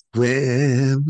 When,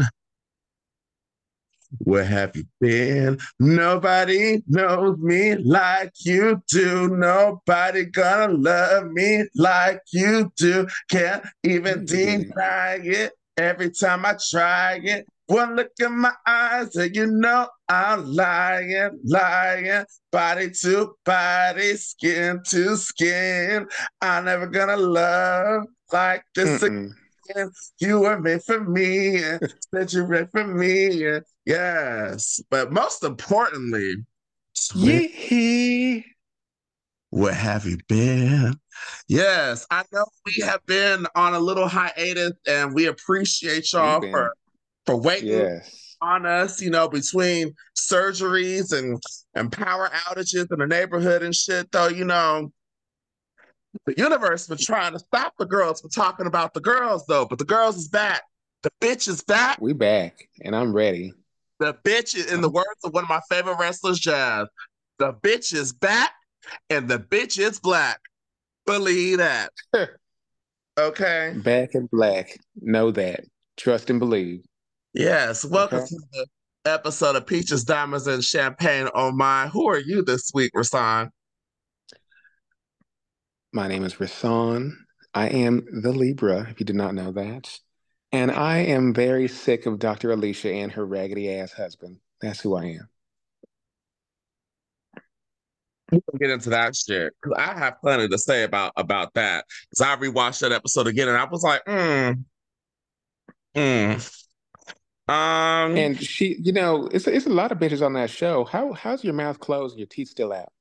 where have you been? Nobody knows me like you do. Nobody gonna love me like you do. Can't even You did it. deny it every time I try it. One look in my eyes and you know I'm lying, lying. Body to body, skin to skin. I'm never gonna love like this Mm-mm. again. You were made for me, said you were made for me. Yes, but most importantly, Swift, Yee. where have you been? Yes, I know we have been on a little hiatus, and we appreciate We've y'all been. for waiting Yes. on us. Between surgeries and power outages in the neighborhood and shit. Though the universe been trying to stop the girls from talking about the girls, though. But the girls is back. The bitch is back. We back and I'm ready. The bitch, in the I'm words of one of my favorite wrestlers, Jazz, the bitch is back and the bitch is black. Believe that. Okay. back in black. Know that. Trust and believe. Yes. Welcome Okay. to the episode of Peaches, Diamonds, and Champagne. Oh my. Who are you this week, Rasan? My name is Rasan. I am the Libra, if you did not know that. And I am very sick of Dr. Alicia and her raggedy ass husband. That's who I am. We'll get into that shit. Cause I have plenty to say about that. Because I rewatched that episode again and I was like, mm. Um, And she, it's a lot of bitches on that show. How's your mouth closed and your teeth still out?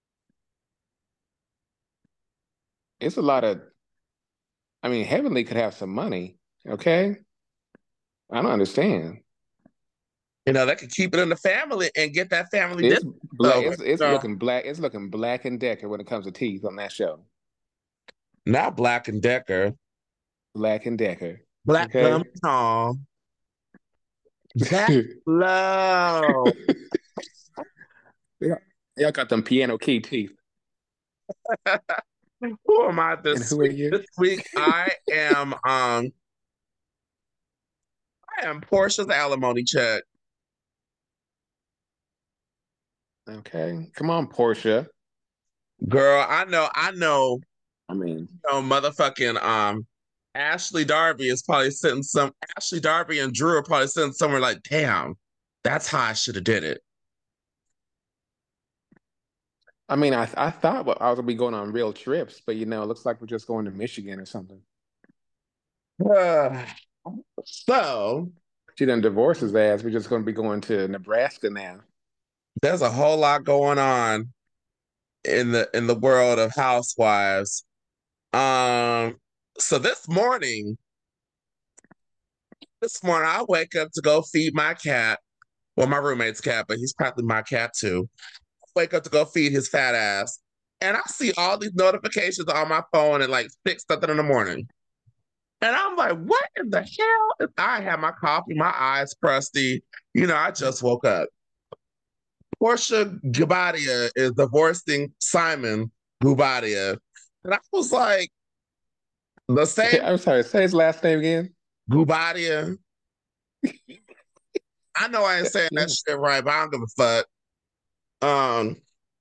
It's a lot of, I mean, Heavenly could have some money, okay? I don't understand. they could keep it in the family and get that family It's distance black. over. It's looking black. It's looking Black and Decker when it comes to teeth on that show. Not Black and Decker. Black and Decker. Black gum Okay. song. That low. Yeah. Y'all got them piano key teeth. Who am I And this who are week? you? This week I am Portia's alimony check. Okay. Come on, Portia. Girl, I know, I mean, motherfucking Ashley Darby is probably sitting some Ashley Darby and Drew are probably sitting somewhere like, damn, that's how I should have did it. I thought I was gonna be going on real trips, but it looks like we're just going to Michigan or something. So She done divorced his ass. We're just gonna be going to Nebraska now. there's a whole lot going on in the world of housewives. Um, so this morning I wake up to go feed my cat. Well, my roommate's cat, but he's practically my cat too. Wake up to go feed his fat ass. And I see all these notifications on my phone at like 6 something in the morning. And I'm like, what in the hell? I had my coffee, my eyes crusty. I just woke up. Portia Gubadia is divorcing Simon Gubadia. And I was like, the same I'm sorry, say his last name again. Gubadia. I know I ain't saying that Yeah. shit right, but I don't give a fuck. Um,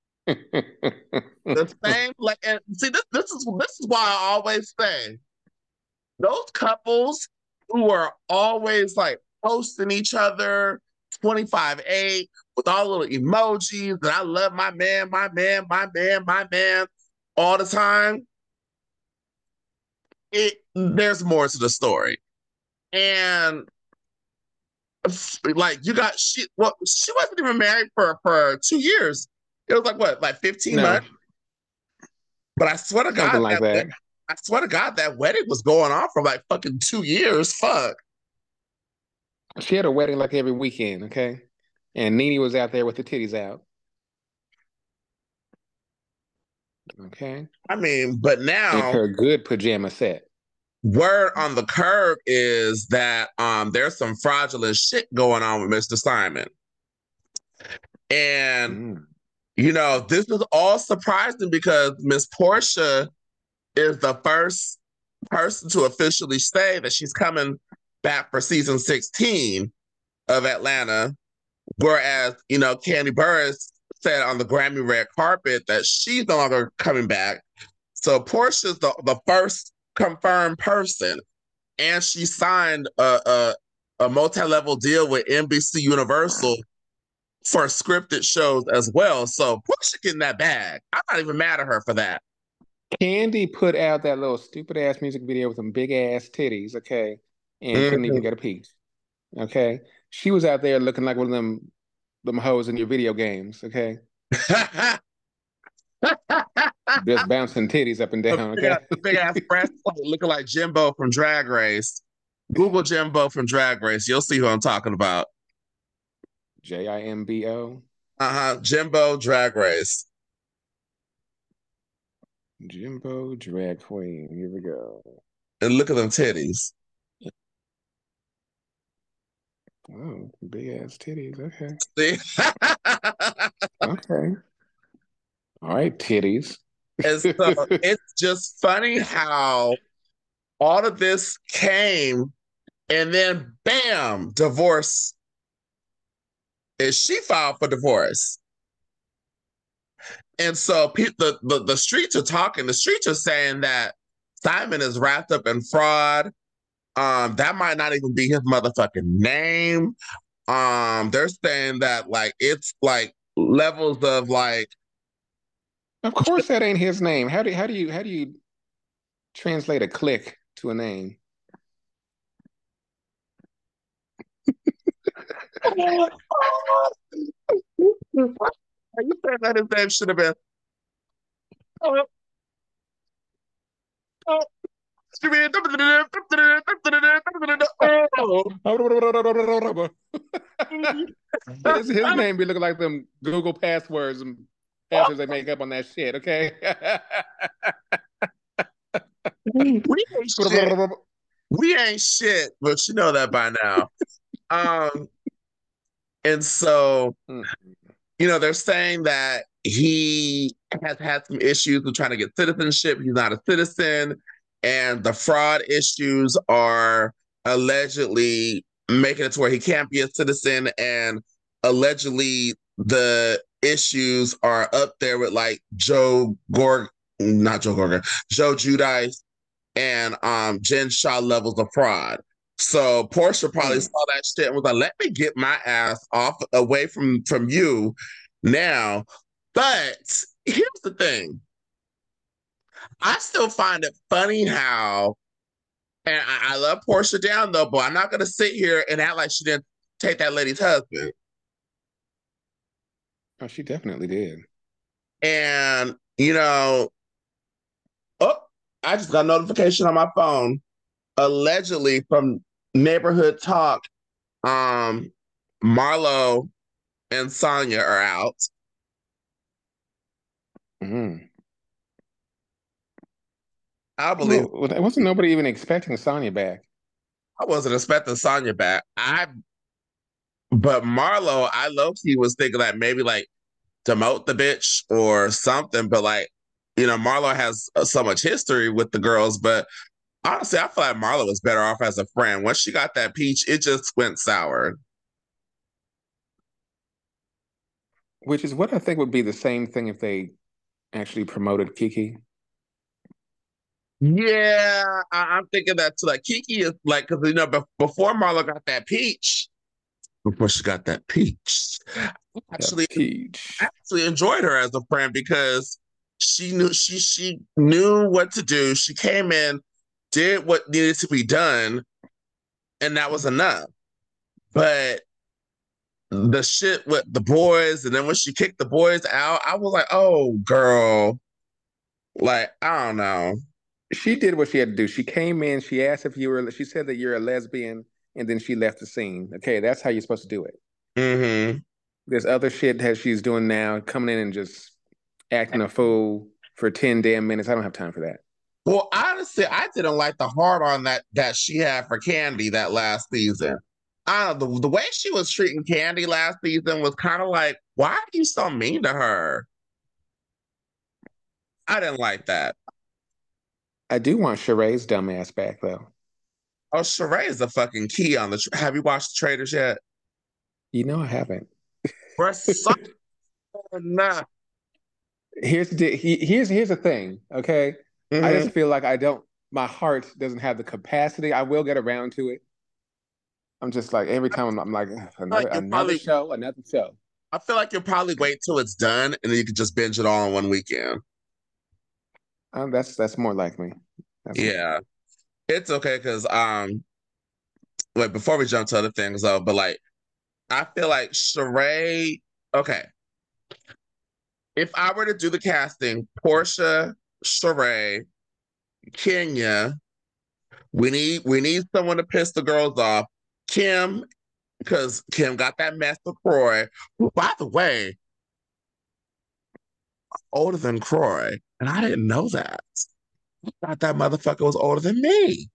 the same like, and see, this is why I always say those couples who are always like posting each other 25/8 with all the little emojis and I love my man, my man, my man, my man all the time. There's more to the story. And like you got she wasn't even married for 2 years. It was like what, like 15 No, months? But I swear to something God, like that. I swear to God, that wedding was going on for like fucking 2 years. Fuck. She had a wedding like every weekend, okay? And Nene was out there with the titties out, okay? I mean, but In now her good pajama set. word on the curb is that there's some fraudulent shit going on with Mr. Simon. And Mm. this is all surprising because Miss Portia is the first person to officially say that she's coming back for season 16 of Atlanta. Whereas, Candy Burris said on the Grammy red carpet that she's no longer coming back. So Portia's the first confirmed person, and she signed a multi-level deal with NBC Universal for scripted shows as well. So Portia getting that bag. I'm not even mad at her for that. Candy put out that little stupid ass music video with them big ass titties, okay, and couldn't even get a peach. Okay. She was out there looking like one of them hoes in your video games, okay? Just bouncing titties up and down, okay? Big ass breastplate looking like Jimbo from Drag Race. Google Jimbo from Drag Race. You'll see who I'm talking about. Jimbo. Jimbo Drag Race. Jimbo Drag Queen. Here we go. And look at them titties. Oh, big ass titties. Okay. See? Okay. All right, titties. And so it's just funny how all of this came and then bam, divorce. And she filed for divorce. And so the streets are talking. The streets are saying that Simon is wrapped up in fraud. That might not even be his motherfucking name. They're saying that like it's like levels of like. Of course, that ain't his name. How do you translate a click to a name? You said that his name should have been. His name be looking like them Google passwords and passwords they make up on that shit, okay? We ain't shit, but you know that by now. And so, they're saying that he has had some issues with trying to get citizenship. He's not a citizen. And the fraud issues are allegedly making it to where he can't be a citizen. And allegedly, the issues are up there with like Joe Giudice and Jen Shaw levels of fraud. So Portia probably saw that shit and was like, let me get my ass off away from you now. But here's the thing. I still find it funny how, and I love Portia down though, but I'm not gonna sit here and act like she didn't take that lady's husband. Oh, she definitely did. And I just got a notification on my phone, allegedly from Neighborhood Talk. Marlo and Sonya are out. I believe. Well, wasn't nobody even expecting Sonya back. I wasn't expecting Sonya back. But Marlo, I low-key was thinking that maybe like demote the bitch or something. But like, Marlo has so much history with the girls. But honestly, I feel like Marlo was better off as a friend. Once she got that peach, it just went sour. Which is what I think would be the same thing if they actually promoted Kiki. Yeah, I'm thinking that too. Like Kiki is like, because before Marlo got that peach, before she got that peach, I actually enjoyed her as a friend because she knew what to do. She came in, did what needed to be done, and that was enough. But the shit with the boys, and then when she kicked the boys out, I was like, oh girl, like I don't know. She did what she had to do. She came in, she asked if you were, she said that you're a lesbian, and then she left the scene. Okay, that's how you're supposed to do it. Mm-hmm. There's other shit that she's doing now, coming in and just acting a fool for 10 damn minutes. I don't have time for that. Well, honestly, I didn't like the hard on that she had for Candy that last season. The way she was treating Candy last season was kind of like, why are you so mean to her? I didn't like that. I do want Sheree's dumbass back though. Oh, Sheree is a fucking key on the. Have you watched Traders yet? I haven't. Bruh, suck enough. Here's the thing, okay? I Hmm. just feel like I don't. My heart doesn't have the capacity. I will get around to it. I'm just like every time I'm like "Ugh, Like you'll another probably. show, another show. I feel like you'll probably wait till it's done, and then you can just binge it all in one weekend. That's more like me. That's Yeah, it's okay because wait, before we jump to other things though, but like I feel like Sheree. Okay, if I were to do the casting, Portia, Sheree, Kenya, we need someone to piss the girls off. Kim, because Kim got that mess with Croy, who, by the way, older than Croy, and I didn't know that. I thought that motherfucker was older than me.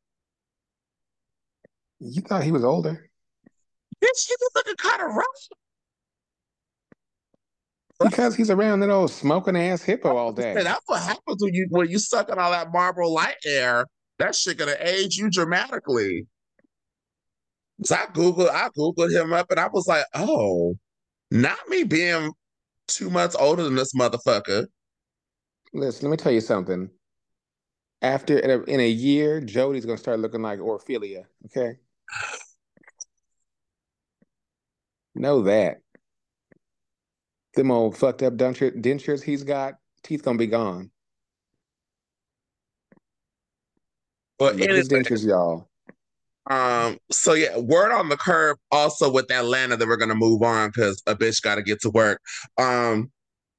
you thought he was older Bitch, he was looking kind of rough. because he's around that old smoking ass hippo all And day. that's what happens when you suck on all that Marlboro Light air. That shit gonna age you dramatically. So I googled him up and I was like, oh, not me being 2 months older than this motherfucker. Listen, let me tell you something. After in a year, Jody's gonna start looking like Orphelia. Okay, know that. Them old fucked up dentures he's got, teeth gonna be gone. But Look at anyway, his dentures, y'all. so yeah, word on the curb also with Atlanta that we're gonna move on because a bitch gotta get to work. Um,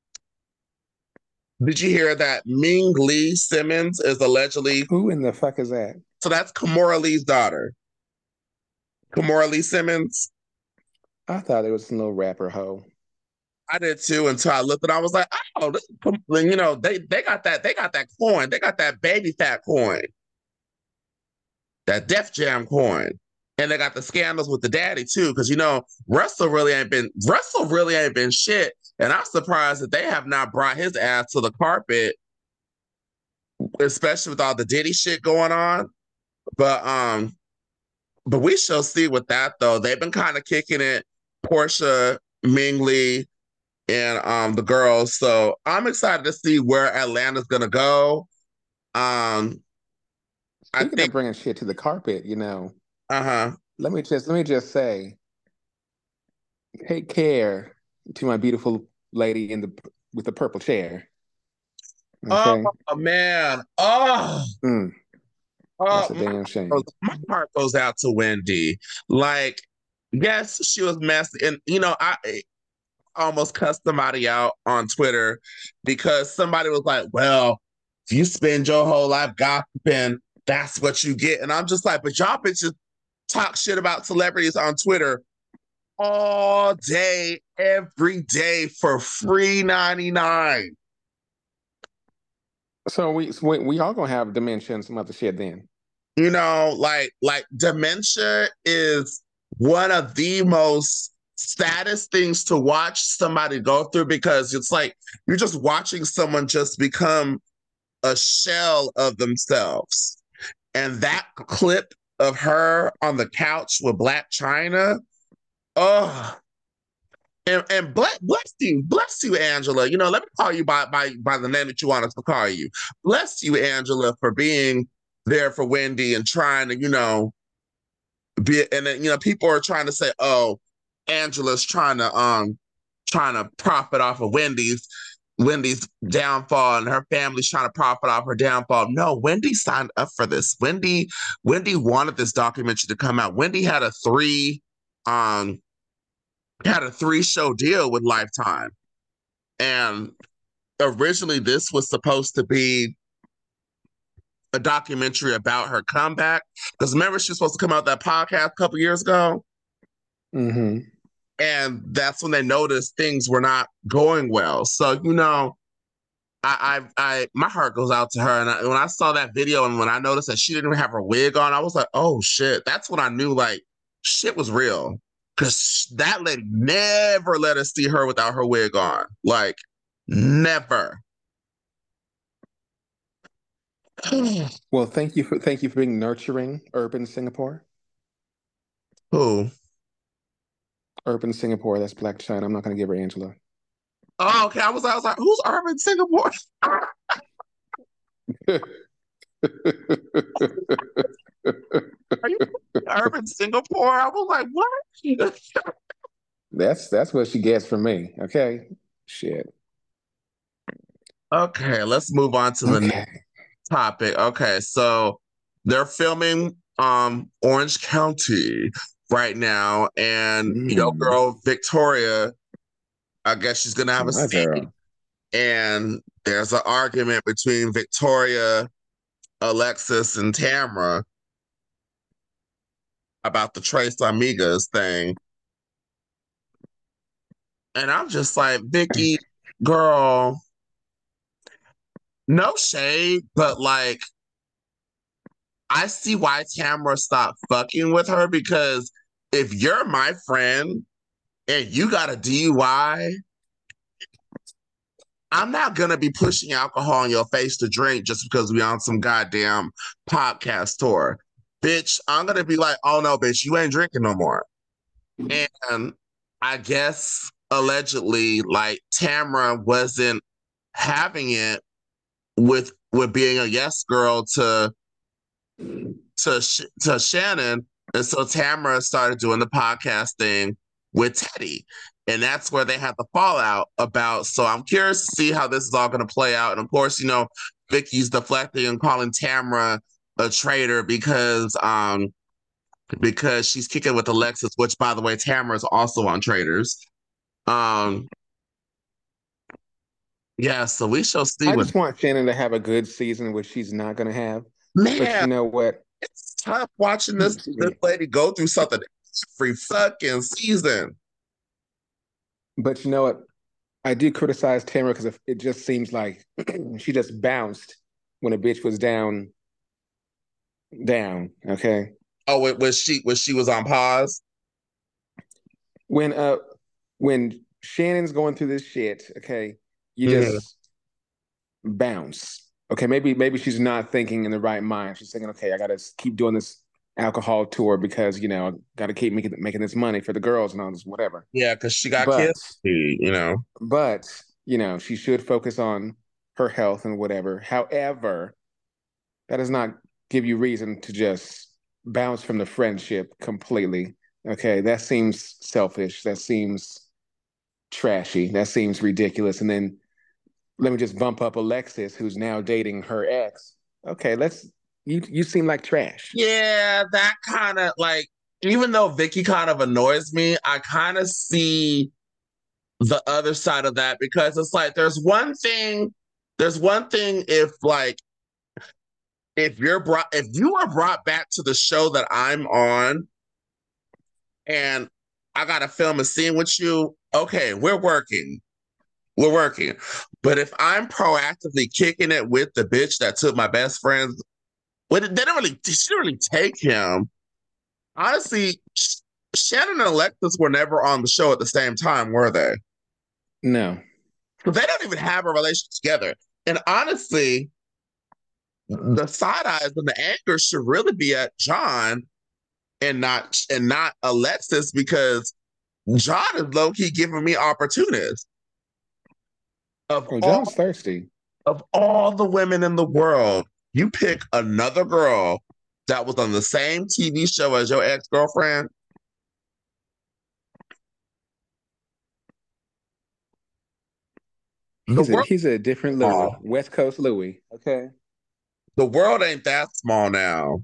did you hear that Ming Lee Simmons is allegedly Who in the fuck is that? so that's Kamora Lee's daughter. Kamora Lee Simmons. I thought it was some little rapper hoe. I did too until I looked and I was like, oh, they got that coin. They got that baby fat coin, that Def Jam coin. And they got the scandals with the daddy too, because Russell really ain't been shit. And I'm surprised that they have not brought his ass to the carpet, especially with all the Diddy shit going on. But we shall see with that though. They've been kind of kicking it, Portia, Ming Lee, and the girls. So I'm excited to see where Atlanta's gonna go. Um, I Speaking think, of bringing shit to the carpet, uh-huh. let me just say, take care to my beautiful lady in the with the purple chair. Oh Okay, man. Oh, mm, that's oh a my damn heart, shame. my heart goes out to Wendy. Like, yes, she was messy. And I almost cussed somebody out on Twitter because somebody was like, well, if you spend your whole life gossiping, that's what you get. And I'm just like, but y'all bitches talk shit about celebrities on Twitter all day, every day for free 99. So we all gonna have dementia and some other shit then. Like dementia is one of the most saddest things to watch somebody go through because it's like you're just watching someone just become a shell of themselves. And that clip of her on the couch with Black China, oh, and bless you, Angela. Let me call you by the name that you want us to call you. Bless you, Angela, for being there for Wendy and trying to, be. And then people are trying to say, oh, Angela's trying to profit off of Wendy's downfall, and her family's trying to profit off her downfall. No, Wendy signed up for this. Wendy wanted this documentary to come out. Wendy um had a 3-show deal with Lifetime. And originally this was supposed to be a documentary about her comeback. Because remember, she was supposed to come out that podcast a couple years ago. Mm-hmm. And that's when they noticed things were not going well. So, my heart goes out to her. And when I saw that video and when I noticed that she didn't even have her wig on, I was like, oh shit. That's when I knew like shit was real. Cause that lady never let us see her without her wig on. Like, never. Well, thank you for being nurturing, Urban Singapore. Who? Urban Singapore, that's Black China. I'm not gonna give her Angela. Oh, okay. I was like, who's Urban Singapore? Are you Urban Singapore? I was like, what? That's what she gets from me. Okay. Shit. Okay, let's move on to the next Okay. topic. Okay, so they're filming Orange County right now, and your Mm, girl Victoria, I guess she's gonna have a my scene, girl. and there's an argument between Victoria, Alexis, and Tamra about the Tres Amigas thing. And I'm just like, Vicky, girl, no shade, but like, I see why Tamara stopped fucking with her because if you're my friend and you got a DUI, I'm not gonna be pushing alcohol in your face to drink just because we on some goddamn podcast tour. Bitch, I'm gonna be like, oh no, bitch, you ain't drinking no more. And I guess allegedly, like Tamara wasn't having it with being a yes girl to Shannon, and so Tamara started doing the podcast thing with Teddy, and that's where they had the fallout about. So I'm curious to see how this is all going to play out, and of course, Vicky's deflecting and calling Tamara a traitor because she's kicking with Alexis, which by the way, Tamara is also on Traitors. Um, yeah, so we shall see I what just want Shannon to have a good season, which she's not gonna have. But man. you know what? It's tough watching Excuse this me. lady go through something every fucking season. But you know what? I do criticize Tamara because it just seems like she just bounced when a bitch was down. Okay. Oh, it was she was on pause. When uh when Shannon's going through this shit, okay, you Mhm. just bounce. Okay, maybe she's not thinking in the right mind. She's thinking, okay, I gotta keep doing this alcohol tour because I gotta keep making this money for the girls and all this, whatever. Yeah, because she got But kids. You know. but she should focus on her health and whatever. However, that does not give you reason to just bounce from the friendship completely. Okay, that seems selfish. That seems trashy. That seems ridiculous. And then let me just bump up Alexis, who's now dating her ex. Okay, you seem like trash. Yeah, that kind of like even though Vicky kind of annoys me, I kind of see the other side of that because it's like there's one thing if you are brought back to the show that I'm on and I gotta film a scene with you, okay, we're working. We're working. But if I'm proactively kicking it with the bitch that took my best friend's, well, she didn't really take him. Honestly, Shannon and Alexis were never on the show at the same time, were they? No. They don't even have a relationship together. And honestly, the side eyes and the anger should really be at John and not Alexis because John is low key giving me opportunities of Well, all John's thirsty. of all the women in the world. You pick another girl that was on the same TV show as your ex girlfriend. The world, He's a different Louis, small. West Coast Louis. Okay. The world ain't that small now.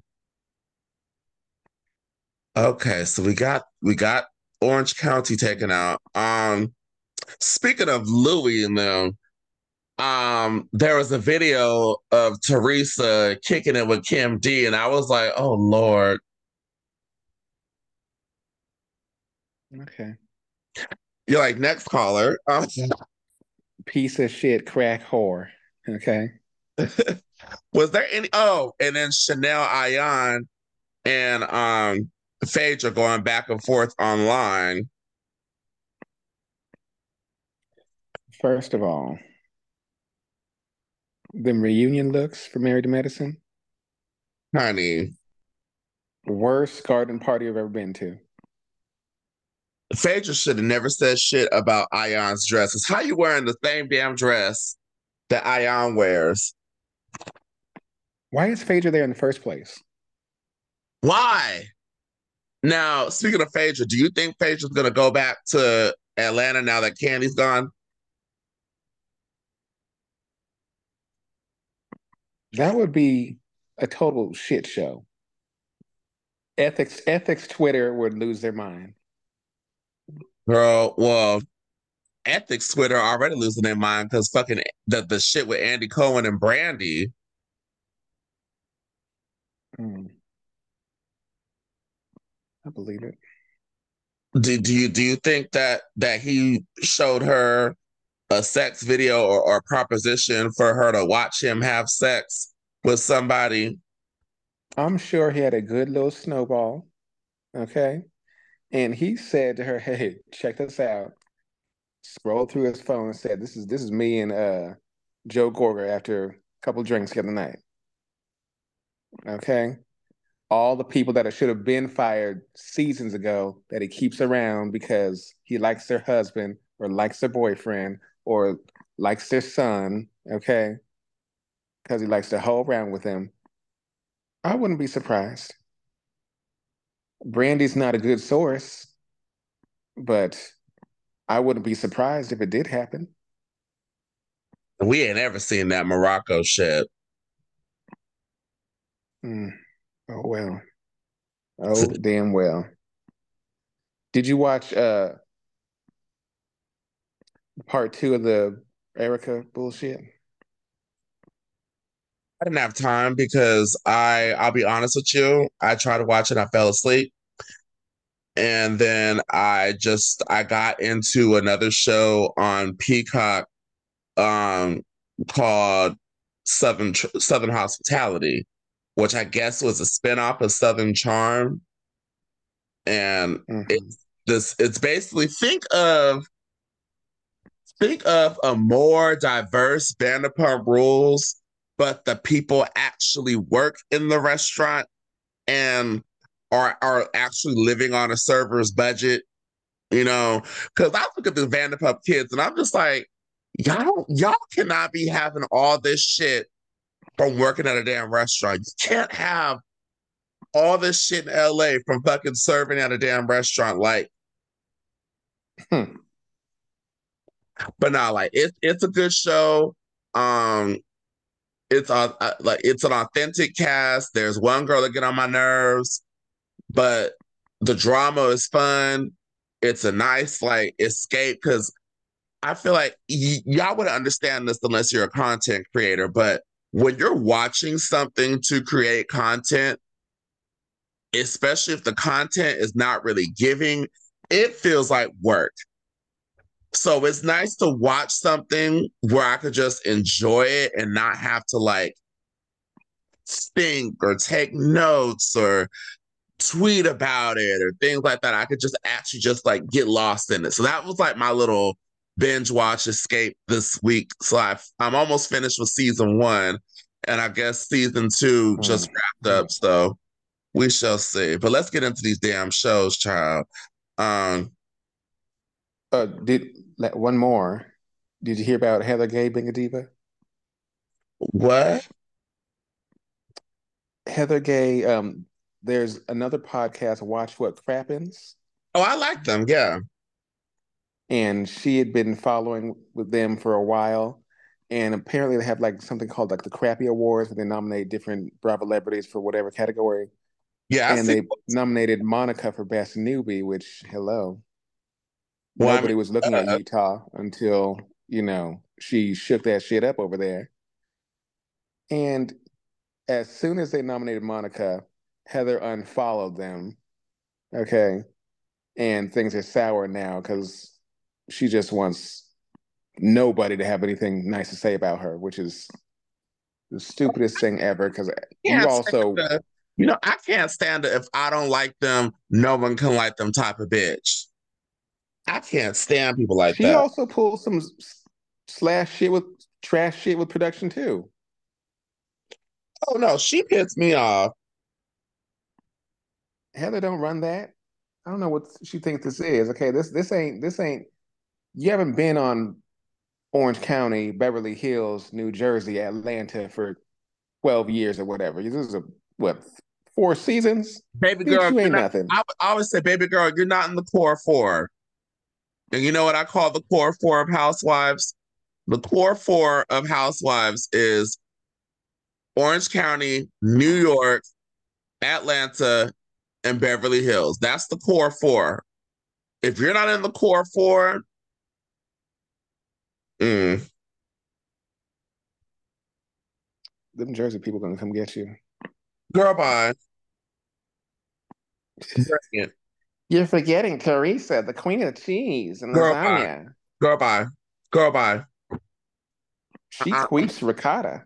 Okay, so we got Orange County taken out. Speaking of Louis and them, there was a video of Teresa kicking it with Kim D, and I was like, oh Lord. Okay. You're like, next caller. Piece of shit crack whore. Okay. Was there any and then Chanel Ayan and Phaedra going back and forth online. First of all, Them reunion looks for Married to Medicine. Honey, Worst garden party I've ever been to. Phaedra should have never said shit about Ion's dresses. How you wearing the same damn dress that Ion wears? Why is Phaedra there in the first place? Why? Now, speaking of Phaedra, do you think Phaedra's gonna go back to Atlanta now that Candy's gone? That would be a total shit show. Ethics Twitter would lose their mind. Girl, well, ethics Twitter already losing their mind because fucking the shit with Andy Cohen and Brandy. I believe it. Do you think that he showed her a sex video or a proposition for her to watch him have sex with somebody? I'm sure he had a good little snowball. Okay. And he said to her, "Hey, check this out." Scrolled through his phone and said, "This is me and Joe Gorga after a couple drinks the other night." Okay. All the people that should have been fired seasons ago that he keeps around because he likes their husband or likes their boyfriend or likes their son, okay? Because he likes to hoe around with them. I wouldn't be surprised. Brandy's not a good source, but I wouldn't be surprised if it did happen. We ain't ever seen that Morocco shit. Oh, well. Oh, damn well. Did you watch part 2 of the Erica bullshit? I didn't have time because I'll be honest with you, I tried to watch it, I fell asleep. And then I got into another show on Peacock um called Southern Hospitality, which I guess was a spinoff of Southern Charm. And it's basically think of a more diverse Vanderpump Rules, but the people actually work in the restaurant and are actually living on a server's budget, you know? Because I look at the Vanderpump kids and I'm just like, y'all cannot be having all this shit from working at a damn restaurant. You can't have all this shit in LA from fucking serving at a damn restaurant. Like, but no, like it's a good show. Um, like it's an authentic cast. There's one girl that get on my nerves, but the drama is fun. It's a nice like escape because I feel like y'all would understand this unless you're a content creator. But when you're watching something to create content, especially if the content is not really giving, it feels like work. So it's nice to watch something where I could just enjoy it and not have to like think or take notes or tweet about it or things like that. I could just actually just like get lost in it. So that was like my little binge watch escape this week. So I'm almost finished with season 1, and I guess season 2 just wrapped up. So we shall see. But let's get into these damn shows, child. One more. Did you hear about Heather Gay being a diva? What? Heather Gay, there's another podcast, Watch What Crappens. Oh, I like them, yeah. And she had been following with them for a while. And apparently they have like something called like the Crappy Awards where they nominate different Bravo celebrities for whatever category. Yeah, and they nominated Monica for Best Newbie, which, hello. Well, Nobody was looking at Utah until, she shook that shit up over there. And as soon as they nominated Monica, Heather unfollowed them. Okay. And things are sour now because she just wants nobody to have anything nice to say about her, which is the stupidest thing ever. Because you also, I can't stand it. If I don't like them, no one can like them type of bitch. I can't stand people like that. She also pulled some trash shit with production too. Oh no, she pissed me off. Heather don't run that. I don't know what she thinks this is. Okay, this ain't. You haven't been on Orange County, Beverly Hills, New Jersey, Atlanta for 12 years or whatever. This is a what 4 seasons? Baby Bitch, girl, you you're ain't not. nothing. I always say, baby girl, you're not in the core four. And you know what I call the core four of Housewives? The core four of Housewives is Orange County, New York, Atlanta, and Beverly Hills. That's the core four. If you're not in the core four, mm, Them Jersey people gonna come get you. girl, bye. Bring it. You're forgetting Teresa, the queen of cheese and Girl, bye. lasagna. Girl, bye. Girl, bye. She Uh-uh. queefs ricotta.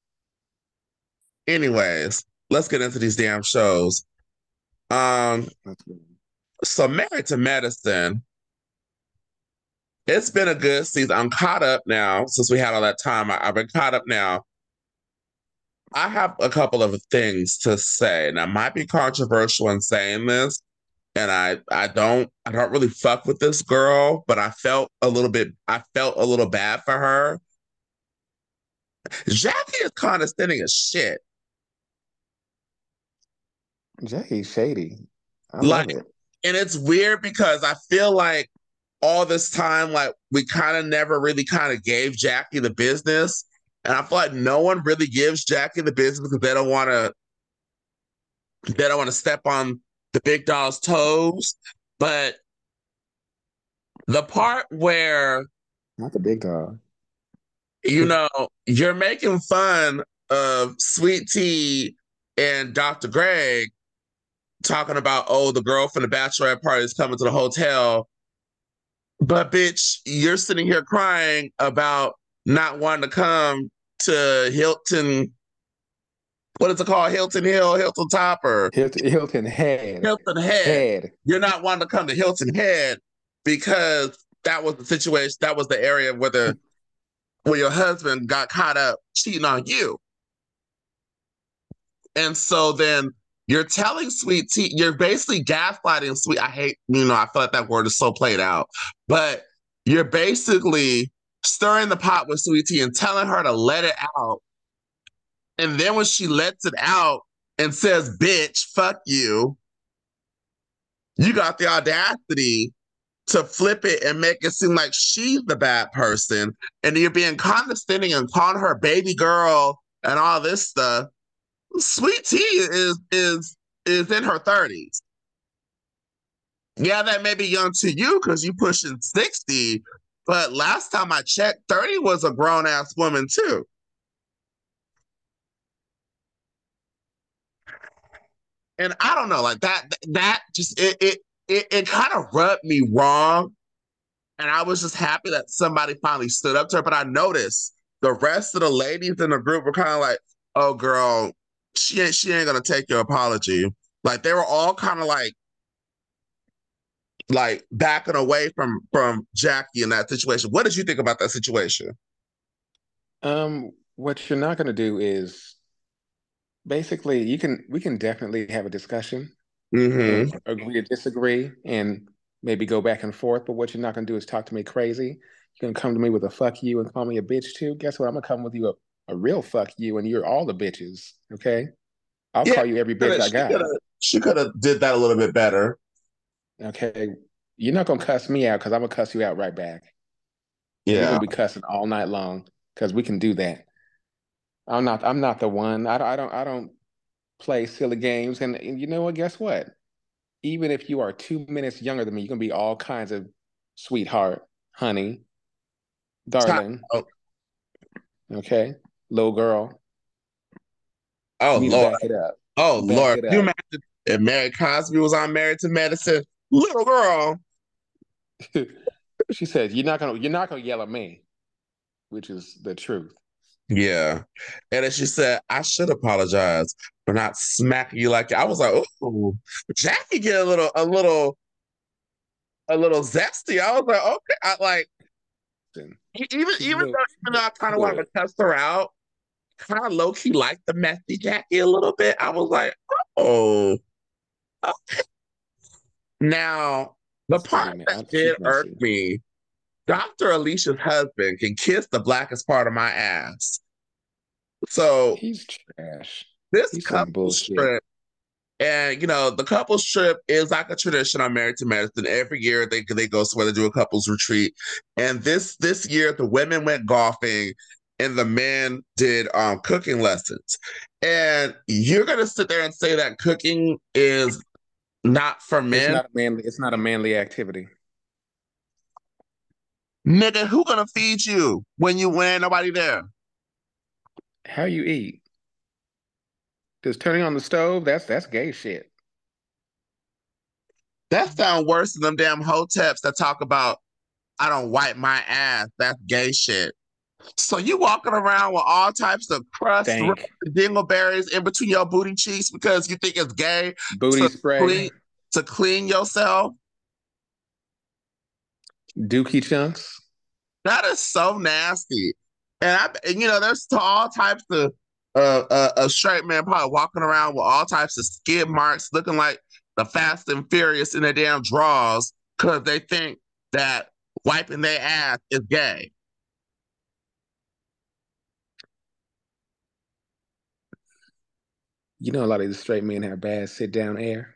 Anyways, let's get into these damn shows. Um, so Married to Medicine, it's been a good season. I'm caught up now since we had all that time. I've been caught up now. I have a couple of things to say, and I might be controversial in saying this, and I don't really fuck with this girl, but I felt a little bad for her. Jackie is condescending as shit. Jackie's shady. I Like, love it. and it's weird because I feel like all this time, like we kind of never really kind of gave Jackie the business. And I feel like no one really gives Jackie the business because they don't want to step on the big dog's toes. But the part where, Not the big dog. you know, you're making fun of Sweet Tea and Dr. Greg talking about, oh, the girl from the bachelorette party is coming to the hotel. But bitch, you're sitting here crying about not wanting to come to Hilton. What is it called? Hilton Hill, Hilton Topper, Hilton Head. Hilton Head. Head. You're not wanting to come to Hilton Head because that was the situation. That was the area where your husband got caught up cheating on you. And so then you're telling Sweet Tea, you're basically gaslighting Sweet. I hate, I feel like that word is so played out, but you're basically stirring the pot with Sweet Tea and telling her to let it out. And then when she lets it out and says, bitch, fuck you got the audacity to flip it and make it seem like she's the bad person. And you're being condescending and calling her baby girl and all this stuff. Sweet Tea is in her 30s. Yeah, that may be young to you because you pushing 60, but last time I checked, 30 was a grown ass woman too. And I don't know, like that just it kind of rubbed me wrong. And I was just happy that somebody finally stood up to her. But I noticed the rest of the ladies in the group were kind of like, oh girl, she ain't gonna take your apology. Like they were all kind of like backing away from Jackie in that situation. What did you think about that situation? What you're not gonna do is basically we can definitely have a discussion Mm-hmm. and agree to disagree and maybe go back and forth, but what you're not gonna do is talk to me crazy. You're gonna come to me with a fuck you and call me a bitch too. Guess what? I'm gonna come with you a real fuck you and you're all the bitches. Okay. I'll Yeah, call you every bitch I got. she could have did that a little bit better. Okay. You're not gonna cuss me out because I'm gonna cuss you out right back. And we're Yeah. gonna be cussing all night long because we can do that. I'm not the one. I don't play silly games. And you know what? Guess what? Even if you are 2 minutes younger than me, you're gonna be all kinds of sweetheart, honey, darling, Oh, okay, little girl. oh You need to Lord. back it up. Oh Back Lord. it Can you up. imagine if Mary Cosby was on Married to Medicine? Little girl. She says, you're not gonna yell at me, which is the truth. Yeah. And then she said, I should apologize for not smacking you like that. I was like, oh, Jackie get a little zesty. I was like, okay. I like And even she's a little, though I kind of wanted to spoiled. cuss her out, kind of low key like the messy Jackie a little bit. I was like, oh, okay. Now the It's part pretty, that she's did irk messy. me, Dr. Alicia's husband can kiss the blackest part of my ass. So He's trash. this He's some couple bullshit. trip, and the couples trip is like a tradition on Married to Medicine. Every year they go somewhere to do a couples retreat, and this year the women went golfing, and the men did cooking lessons. And you're gonna sit there and say that cooking is not for It's men, not a manly. It's not a manly activity. nigga? Who gonna feed you when ain't nobody there? How you eat? Just turning on the stove. That's gay shit. That sound worse than them damn hoteps that talk about I don't wipe my ass. That's gay shit. So you walking around with all types of crust, Dank dingleberries in between your booty cheeks because you think it's gay booty to spray. clean to clean yourself? Dookie chunks. That is so nasty. There's all types of straight men probably walking around with all types of skid marks, looking like the Fast and Furious in their damn drawers because they think that wiping their ass is gay. You know, a lot of these straight men have bad sit down air.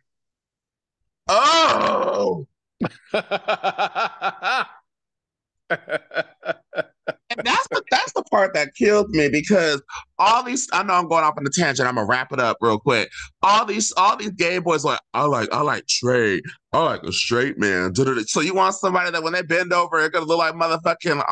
Oh, and that's the part that killed me because all these I know I'm going off on a tangent. I'm gonna wrap it up real quick. All these gay boys like I like straight. I like a straight man. Da-da-da. So you want somebody that when they bend over, it's gonna look like motherfucking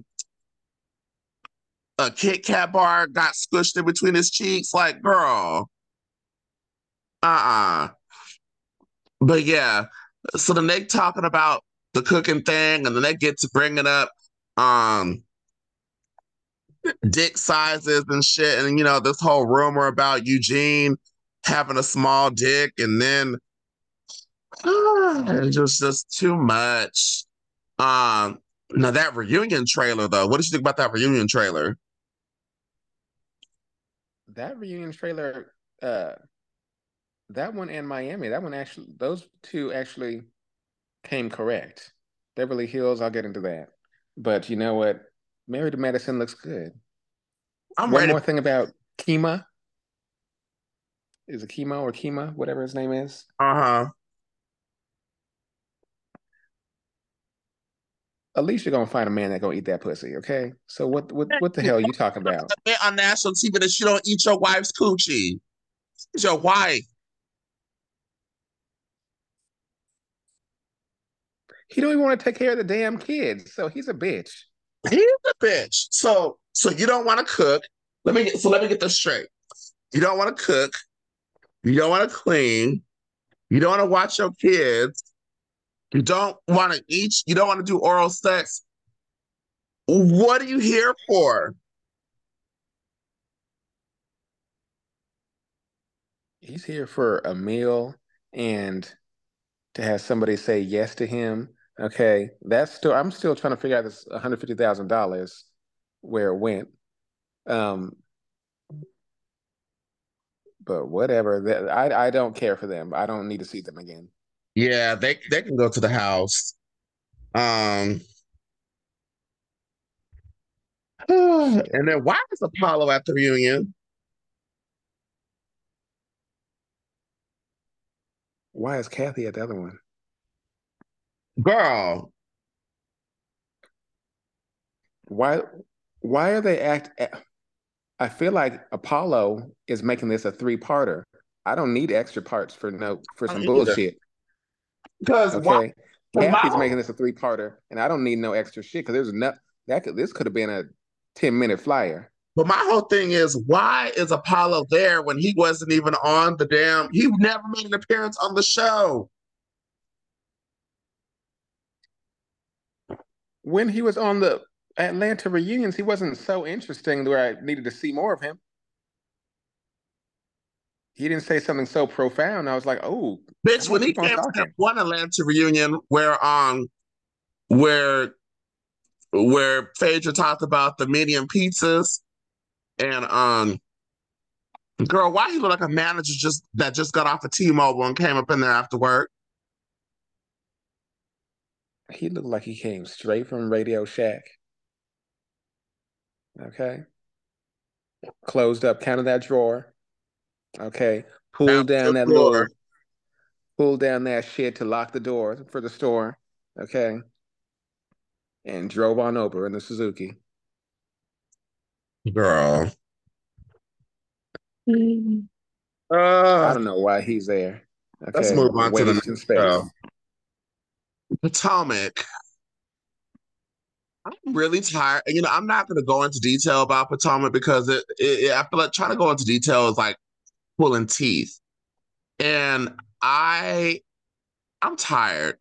a Kit Kat bar got squished in between his cheeks. Like, girl, uh-uh. But yeah, so then they talking about the cooking thing, and then they get to bringing up um dick sizes and shit, and this whole rumor about Eugene having a small dick, and then it's just too much. Now that reunion trailer though, what did you think about that reunion trailer? That reunion trailer, that one and Miami, that one actually, those two actually came correct. Beverly Hills, I'll get into that. But you know what? Married to Medicine looks good. I'm One ready. more thing about Kima. Is it Chemo or Kima, whatever his name is? Uh-huh. At least you're gonna find a man that gonna eat that pussy, okay? So what the hell are you talking about? On national TV that you don't eat your wife's coochie. It's your wife. He don't even want to take care of the damn kids, so he's a bitch. He's a bitch. So you don't want to cook. Let me get this straight. You don't want to cook. You don't want to clean. You don't want to watch your kids. You don't want to eat. You don't want to do oral sex. What are you here for? He's here for a meal and to have somebody say yes to him. Okay, that's still I'm still trying to figure out this $150,000 where it went. Um, but whatever. I don't care for them. I don't need to see them again. Yeah, they can go to the house. Um, Shit. and then why is Apollo at the reunion? Why is Kathy at the other one? Girl, Why why are they I feel like Apollo is making this a three-parter. I don't need extra parts for I some don't either. bullshit. Because why? Okay. Kathy's making this a three-parter, and I don't need no extra shit because there's enough this could have been a 10-minute flyer. But my whole thing is, why is Apollo there when he wasn't even on the damn? He never made an appearance on the show. When he was on the Atlanta reunions, he wasn't so interesting where I needed to see more of him. He didn't say something so profound. I was like, oh, I Bitch, want when to he keep on came to that talking. one Atlanta reunion where where Phaedra talked about the medium pizzas And girl, why you look like a manager just got off of T-Mobile and came up in there after work? He looked like he came straight from Radio Shack. Okay. Closed up, counted that drawer. Okay. Out the door. Pulled down that shit to lock the door for the store. Okay. And drove on over in the Suzuki. Girl. I don't know why he's there. Let's Okay. move on to the next Wasting space. show. Potomac. I'm really tired. You know, I'm not going to go into detail about Potomac because I feel like trying to go into detail is like pulling teeth. And I'm tired.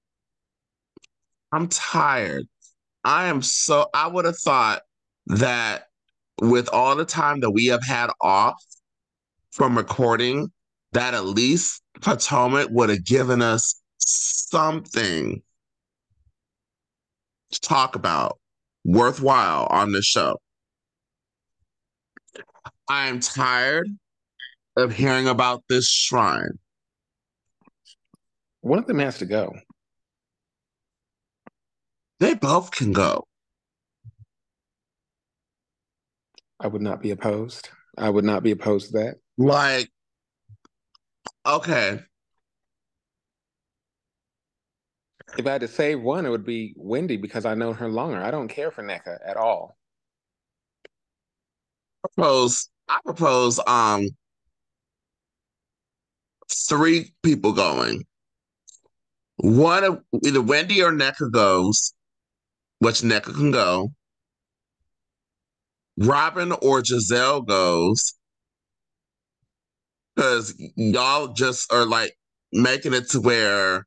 I'm tired. I would have thought that with all the time that we have had off from recording, that at least Potomac would have given us something to talk about worthwhile on this show. I'm tired of hearing about this shrine. One of them has to go. They both can go. I would not be opposed. I would not be opposed to that. Like, okay. If I had to save one, it would be Wendy because I know her longer. I don't care for Nneka at all. I propose three people going. One of either Wendy or Nneka goes, which Nneka can go. Robin or Giselle goes. Because y'all just are like making it to where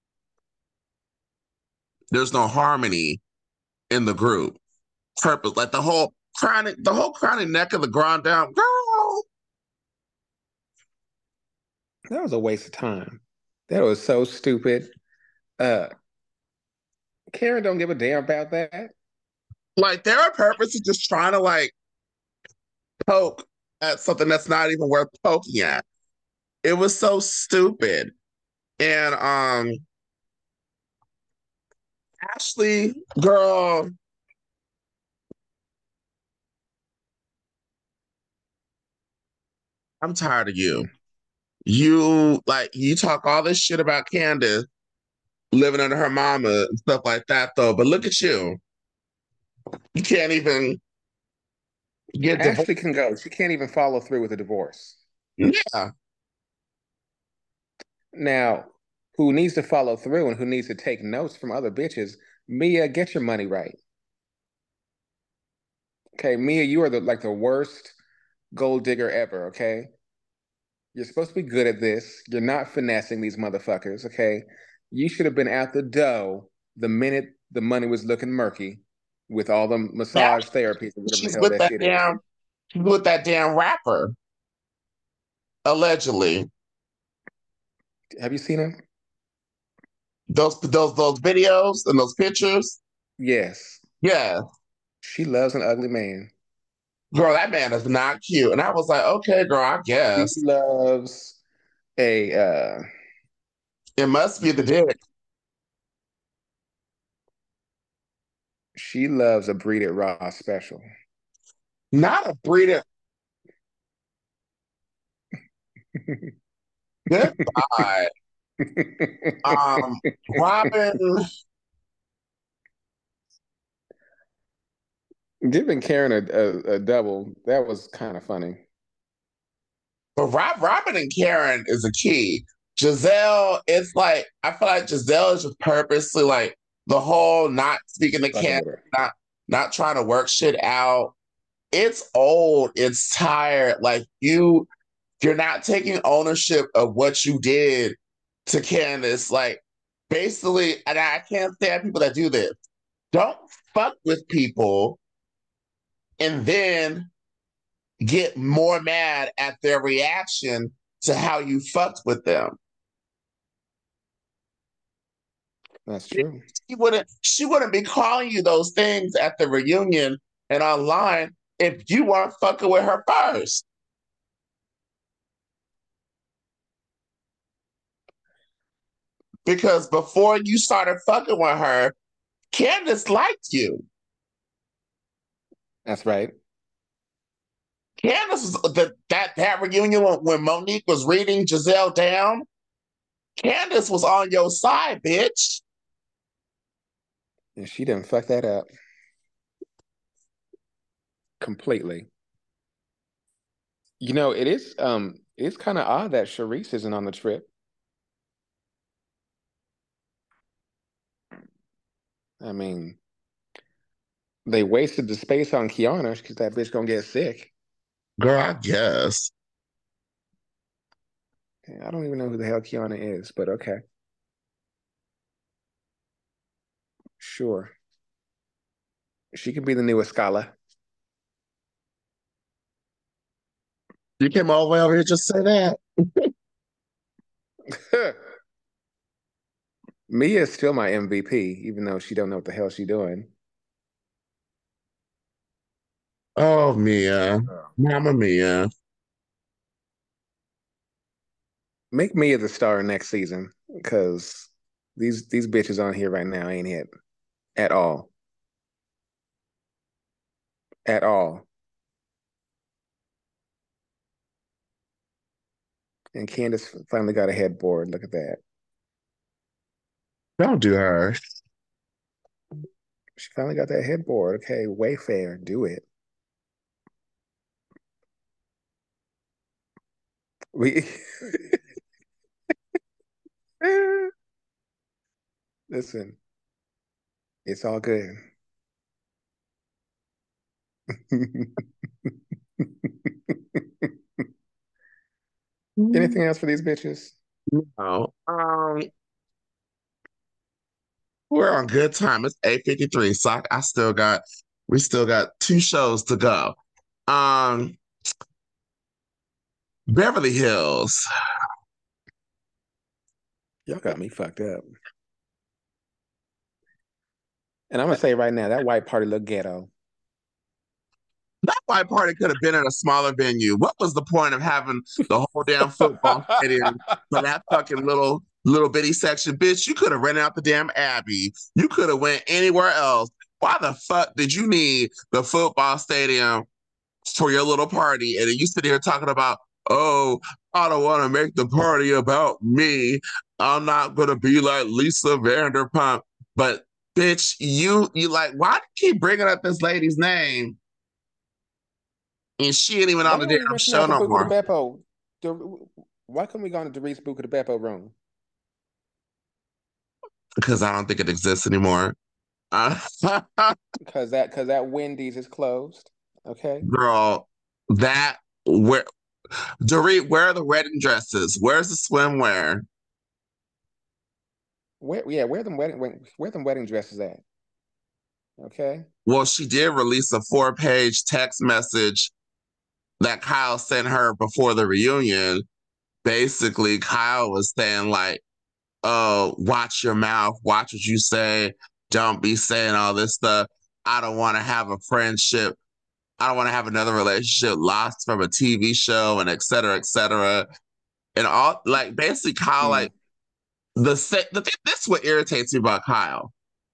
there's no harmony in the group. Purpose, like the whole crowning neck of the ground down, girl. That was a waste of time. That was so stupid. Karen don't give a damn about that. Like their purpose is just trying to like poke at something that's not even worth poking at. It was so stupid. And Ashley, girl, I'm tired of you. You talk all this shit about Candace living under her mama and stuff like that though, but look at you. You can't even get divorced. Ashley can go. She can't even follow through with a divorce. Yeah. Now, who needs to follow through and who needs to take notes from other bitches? Mia, get your money right. Okay, Mia, you are the worst gold digger ever, okay? You're supposed to be good at this. You're not finessing these motherfuckers, okay? You should have been out the dough the minute the money was looking murky with all the Now massage therapies or whatever the she's hell with that shit is. she's with that damn rapper, allegedly. Have you seen him? Those videos and those pictures. Yes. Yeah. She loves an ugly man. Girl, that man is not cute. And I was like, okay, girl, I She guess. loves a It must be the dick. she loves a Breed It Raw special. Not a breeder. Goodbye. Robin. Giving Karen a double, that was kind of funny. But Robin and Karen is a key. Giselle, it's like I feel like Giselle is just purposely like the whole not speaking to Fucking Karen, with her. not trying to work shit out. It's old. It's tired. Like you're not taking ownership of what you did to Candace. Like basically, and I can't stand people that do this. Don't fuck with people and then get more mad at their reaction to how you fucked with them. That's true. She wouldn't be calling you those things at the reunion and online if you weren't fucking with her first. Because before you started fucking with her, Candace liked you. That's right. Candace was that reunion when Monique was reading Giselle down. Candace was on your side, bitch. And she didn't fuck that up completely. You know, it's kind of odd that Charisse isn't on the trip. I mean, they wasted the space on Kiana because that bitch gonna get sick. Girl, I guess. I don't even know who the hell Kiana is, but okay. Sure. She could be the newest scholar. You came all the way over here just to say that. Mia is still my MVP, even though she don't know what the hell she doing. Oh, Mia. Mama Mia. Make Mia the star next season, because these bitches on here right now ain't it at all. At all. And Candace finally got a headboard. Look at that. Don't do her. She finally got that headboard. Okay, Wayfair, do it. We listen, it's all good. Anything else for these bitches? No. We're on good time. It's 8:53. So we still got two shows to go. Um, Beverly Hills. Y'all got me fucked up. And I'm gonna say right now, that white party look ghetto. That white party could have been at a smaller venue. What was the point of having the whole damn football stadium for that fucking little bitty section? Bitch, you could have rented out the damn Abbey. You could have went anywhere else. Why the fuck did you need the football stadium for your little party? And then you sit here talking about, oh, I don't want to make the party about me. I'm not gonna be like Lisa Vanderpump. But bitch, you like, why do you keep bringing up this lady's name? And she ain't even on Why the are we damn renting show out the no Buca de more. Beppo? Why couldn't we go into Doris Buca de Beppo room? Because I don't think it exists anymore. Uh, Because that Wendy's is closed. Okay. Girl, that where Dorit, where are the wedding dresses? Where's the swimwear? Where them wedding dresses at? Okay. Well, she did release a 4-page text message that Kyle sent her before the reunion. Basically, Kyle was saying like, "Oh, watch your mouth, watch what you say. Don't be saying all this stuff. I don't want to have a friendship. I don't want to have another relationship lost from a TV show, and et cetera, et cetera." And all like basically Kyle Mm. like this is what irritates me about Kyle.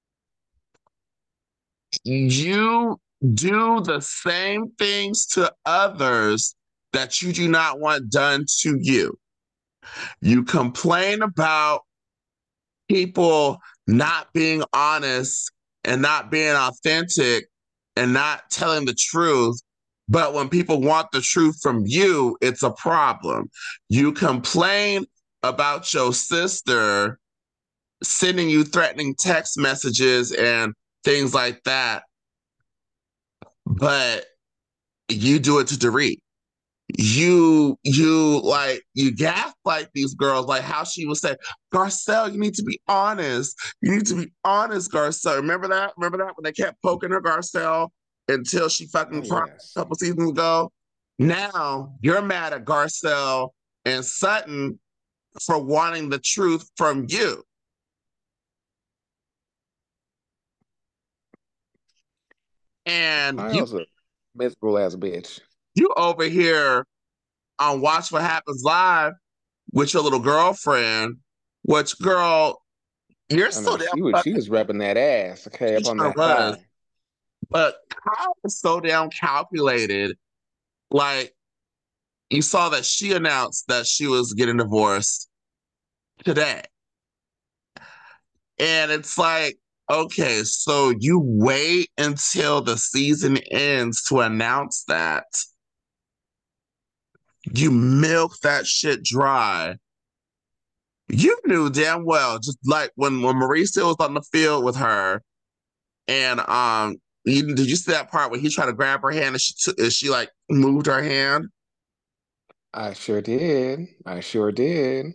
You do the same things to others that you do not want done to you. You complain about people not being honest and not being authentic and not telling the truth. But when people want the truth from you, it's a problem. You complain about your sister sending you threatening text messages and things like that, but you do it to Dorit. You gaslight these girls like how she was saying, Garcelle, you need to be honest. You need to be honest, Garcelle. Remember that? Remember that when they kept poking her, Garcelle, until she Oh fucking cried yes. a couple seasons ago? Now you're mad at Garcelle and Sutton for wanting the truth from you. And you Kyle's a Miserable as a bitch. You over here on Watch What Happens Live with your little girlfriend, which girl, you're I know so damn she was rubbing that ass, okay, she up on sure that was. thigh. But Kyle was so damn calculated. Like you saw that she announced that she was getting divorced today. And it's like, okay, so you wait until the season ends to announce that. You milk that shit dry. You knew damn well, just like when Marie still was on the field with her, and did you see that part where he tried to grab her hand and she like moved her hand? I sure did. I sure did.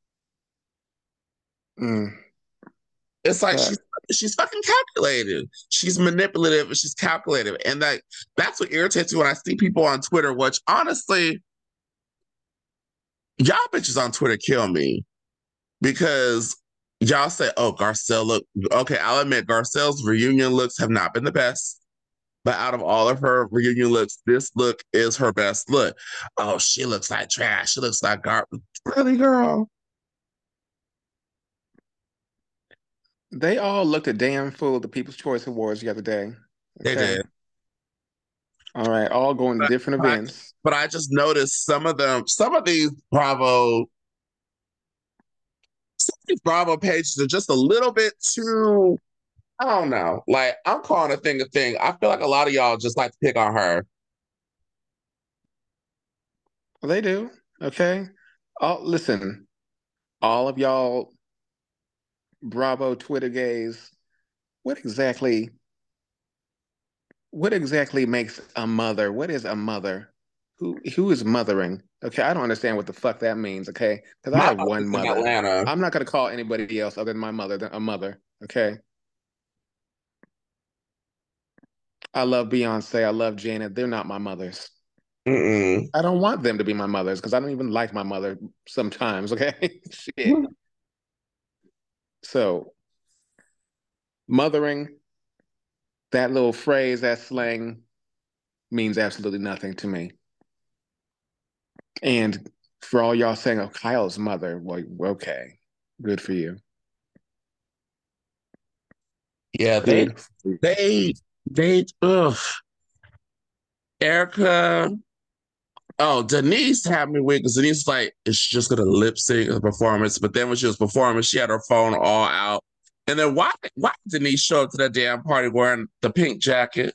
Mm, It's like that she's fucking calculated. She's manipulative and she's calculated. And that's what irritates me when I see people on Twitter, which honestly, y'all bitches on Twitter kill me because y'all say, oh, Garcelle look okay. I'll admit Garcelle's reunion looks have not been the best. But out of all of her reunion looks, this look is her best look. Oh, she looks like trash. She looks like garbage. Really, girl? they all looked a damn fool at the People's Choice Awards the other day. They Okay. did. All right, all going to different But I, events. but I just noticed some of these Bravo pages are just a little bit too, I don't know. Like, I'm calling a thing a thing. I feel like a lot of y'all just like to pick on her. They do. Okay. Listen, all of y'all Bravo Twitter gays, what exactly what exactly makes a mother? What is a mother? Who is mothering? Okay, I don't understand what the fuck that means, okay? Because I My have one mother's in mother. Atlanta. I'm not gonna call anybody else other than my mother a mother, okay? I love Beyonce, I love Janet. They're not my mothers. Mm-mm. I don't want them to be my mothers because I don't even like my mother sometimes, okay? Shit. So, mothering, that little phrase, that slang means absolutely nothing to me. And for all y'all saying, oh, Kyle's mother, well, okay, good for you. Yeah, Good. ugh. Erica. Oh, Denise had me weak because Denise was like, is she just gonna lip sync a performance? But then when she was performing, she had her phone all out. And then why did Denise show up to that damn party wearing the pink jacket?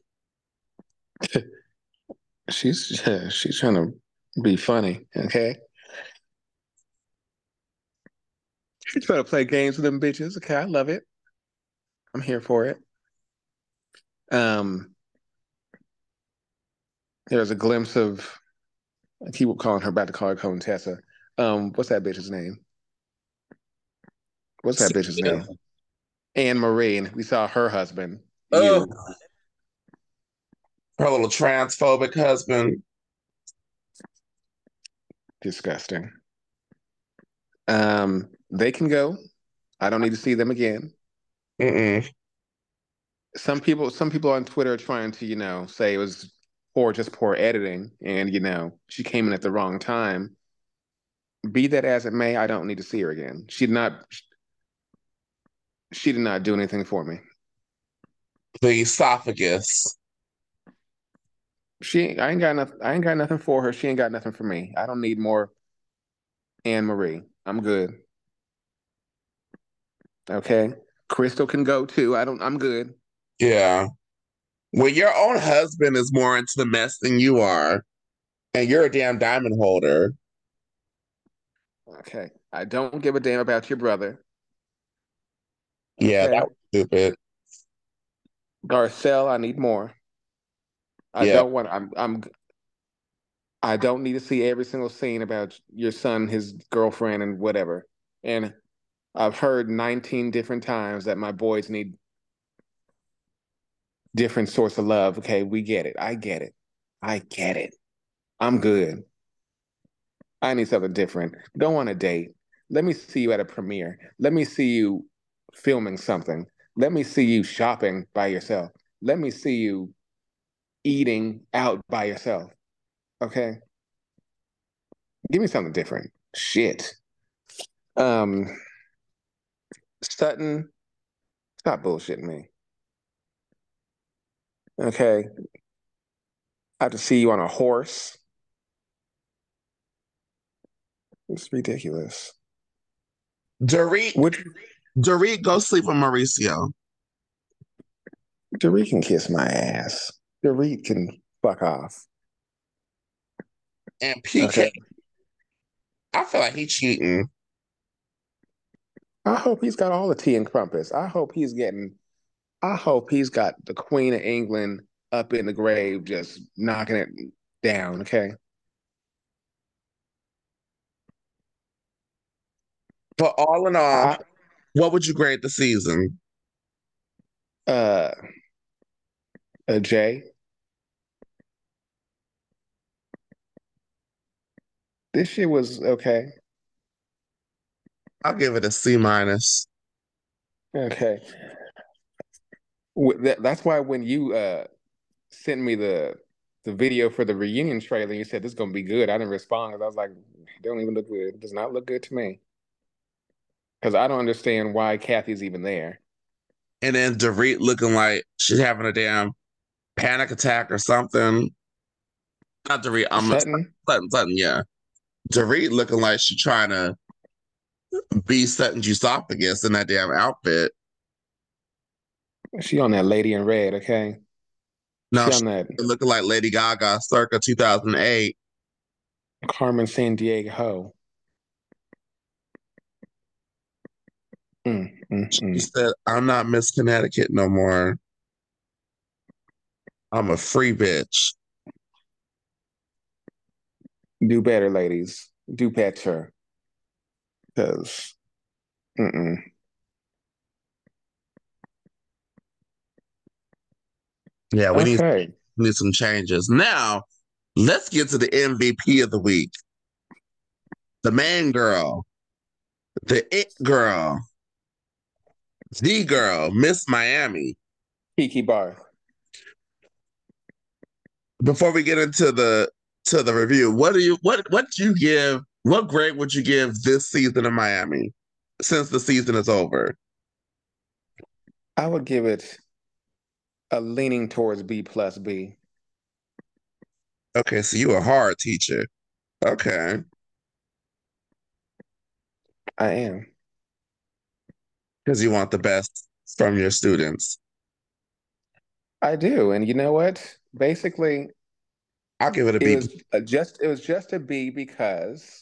She's trying to be funny, okay? She's trying to play games with them bitches. Okay, I love it. I'm here for it. Um, there's a glimpse of I keep calling her about to call her Contessa. What's that bitch's name? What's that bitch's name? Anne Marie. And we saw her husband. Ugh, You her little transphobic husband. disgusting. They can go. I don't need to see them again. Mm-mm. Some people on Twitter are trying to, say it was poor editing, and she came in at the wrong time. Be that as it may, I don't need to see her again. She did not do anything for me. The esophagus. I ain't got nothing for her. She ain't got nothing for me. I don't need more Anne Marie. I'm good. Okay. Crystal can go too. I'm good. Yeah. When your own husband is more into the mess than you are, and you're a damn diamond holder. Okay. I don't give a damn about your brother. Yeah, that Okay. was stupid. Garcelle, I need more. I Yeah. don't want I don't need to see every single scene about your son, his girlfriend, and whatever. And I've heard 19 different times that my boys need different sorts of love. Okay, we get it. I get it. I get it. I'm good. I need something different. Go on a date. Let me see you at a premiere. Let me see you filming something. Let me see you shopping by yourself. Let me see you eating out by yourself. Okay. Give me something different. Shit. Um, Sutton, stop bullshitting me. Okay. I have to see you on a horse. It's ridiculous. Dorit, Would Dorit, go sleep with Mauricio. Dorit can kiss my ass. Dorit can fuck off. And PK, Okay. I feel like he cheating. I hope he's got all the tea and crumpets. I hope he's got the Queen of England up in the grave just knocking it down, okay? But all in all, I what would you grade the season? uh a J. This shit was okay. I'll give it a C minus. Okay. That's why when you sent me the video for the reunion trailer, you said this is gonna be good. I didn't respond because I was like, it don't even look good. It does not look good to me. Because I don't understand why Kathy's even there. And then Dorit looking like she's having a damn panic attack or something. Not Dorit, I'm Sutton, Sutton, yeah. Dorit looking like she's trying to be Sutton's esophagus in that damn outfit. she on that Lady in Red, okay? No, She she on that looking like Lady Gaga circa 2008. Carmen Sandiego. Mm, mm, She mm. said, I'm not Miss Connecticut no more. I'm a free bitch. Do better, ladies. Do better. Because, mm-mm. Yeah, Okay. need some changes. Now, let's get to the MVP of the week. The main girl, the it girl, the girl, Miss Miami. Kiki Bar. Before we get into the review, what do you give? What grade would you give this season of Miami since the season is over? I would give it a leaning towards B plus B. Okay, so you a hard teacher. Okay, I am. because you want the best from your students. I do. And you know what? Basically, I'll give it a B. it was just a B because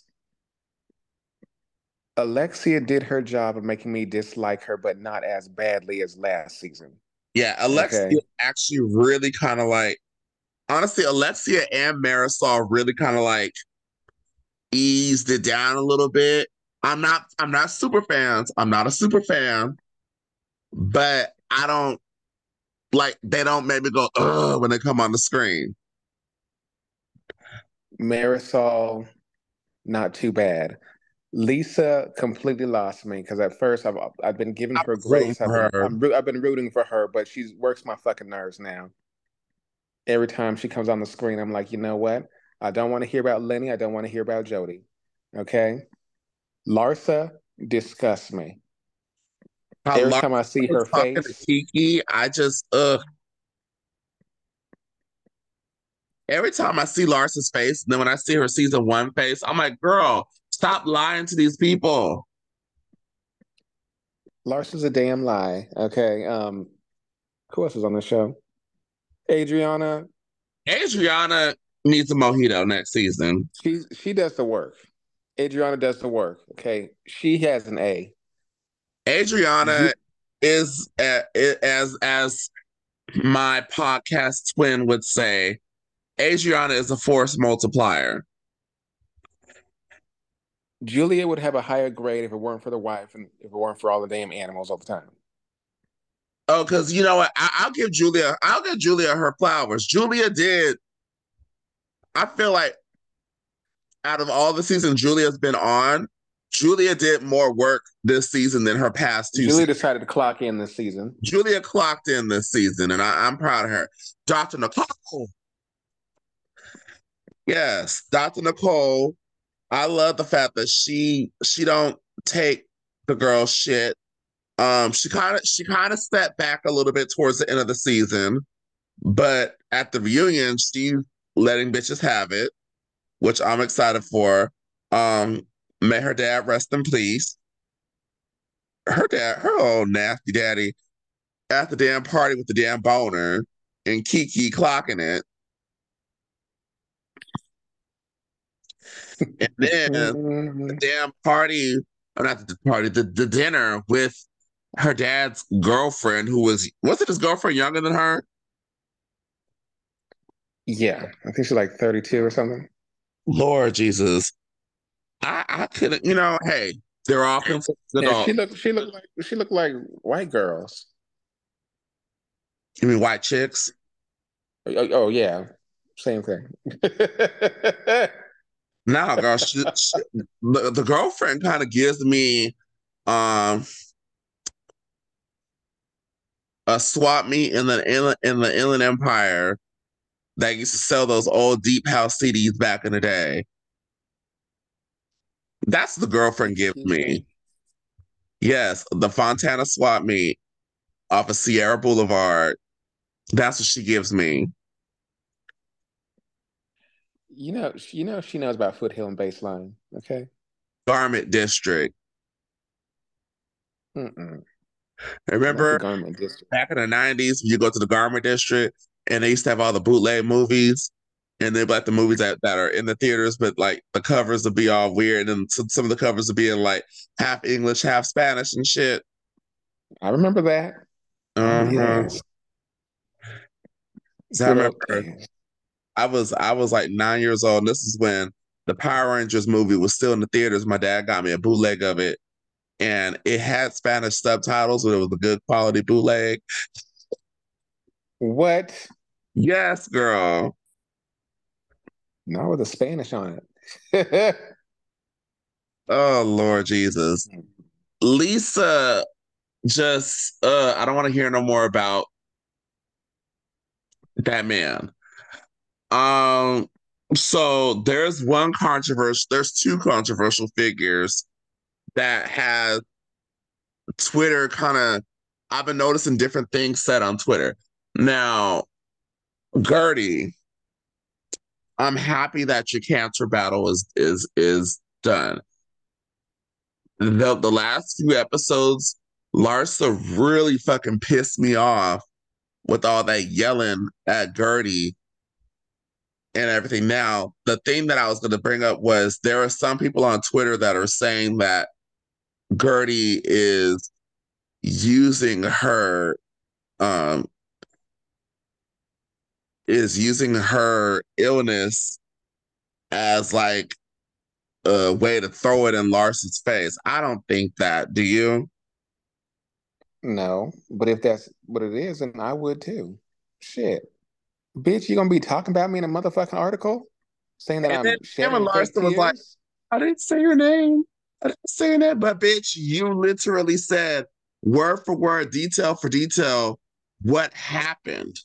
Alexia did her job of making me dislike her, but not as badly as last season. Yeah, Alexia Okay. actually really kind of like honestly, Alexia and Marisol really kind of like eased it down a little bit. I'm not super fans. I'm not a super fan, but I don't like they don't make me go ugh when they come on the screen. Marisol, not too bad. Lisa completely lost me because at first I've been giving I her was rooting grace. for her. I've been rooting for her, but she's works my fucking nerves now. Every time she comes on the screen, I'm like, you know what? I don't want to hear about Lenny. I don't want to hear about Jody. Okay. Larsa disgusts me. How Every Laura time I see was her talking to face, Kiki, I just ugh. Every time I see Lars's face, then when I see her season one face, I'm like, girl, stop lying to these people. Larsa's a damn lie. Okay. Who else is on the show? Adriana. Adriana needs a mojito next season. She does the work. Adriana does the work. Okay. She has an A. Adriana is as my podcast twin would say, Adriana is a force multiplier. Julia would have a higher grade if it weren't for the wife and if it weren't for all the damn animals all the time. Oh, because you know what? I'll give Julia her flowers. Julia did. I feel like out of all the seasons Julia's been on, Julia did more work this season than her past two Julie seasons. decided to clock in this season. Julia clocked in this season, and I'm proud of her. Dr. Nicole. Yes, Dr. Nicole. I love the fact that she don't take the girl shit. She kind of stepped back a little bit towards the end of the season, but at the reunion, she's letting bitches have it, which I'm excited for. Um, May her dad rest in peace. Her old nasty daddy, at the damn party with the damn boner and Kiki clocking it. And then the damn party, or not the party, the dinner with her dad's girlfriend, who was it his girlfriend younger than her? Yeah, I think she's like 32 or something. Lord Jesus. I couldn't, hey, they're all considered Yeah, adults. she looked like white girls. You mean white chicks? Oh, yeah, same thing. No, girl, the girlfriend kind of gives me um a swap meet in the Inland Empire that used to sell those old Deep House CDs back in the day. That's the girlfriend gives Excuse me. me. Yes, the Fontana swap meet off of Sierra Boulevard. That's what she gives me. She knows about Foothill and Baseline. Okay. Garment District. Mm-mm. Not the Remember Garment District. back in the 90s when you go to the Garment District and they used to have all the bootleg movies and they'd be like the movies that are in the theaters, but like the covers would be all weird and some of the covers would be in like half English, half Spanish and shit. I remember that. Oh Uh-huh. yes, So I good old remember days. I was like 9 years old, and this is when the Power Rangers movie was still in the theaters. My dad got me a bootleg of it, and it had Spanish subtitles, but it was a good quality bootleg. What? Yes, girl. No, with the Spanish on it. Oh Lord Jesus. Lisa just I don't want to hear no more about that man. Um so there's two controversial figures that have Twitter kind of I've been noticing different things said on Twitter. Now, Gertie, I'm happy that your cancer battle is done. The last few episodes, Larsa really fucking pissed me off with all that yelling at Gertie and everything. Now, the thing that I was going to bring up was there are some people on Twitter that are saying that Gertie using her um is using her illness as like a way to throw it in Larson's face. I don't think that. Do you? No, but if that's what it is, then I would too. Shit. Bitch, you gonna be talking about me in a motherfucking article? Saying that And then I'm Emma shedding fake Larson was like, tears? I didn't say your name. I didn't say your name. But bitch, you literally said word for word, detail for detail, what happened.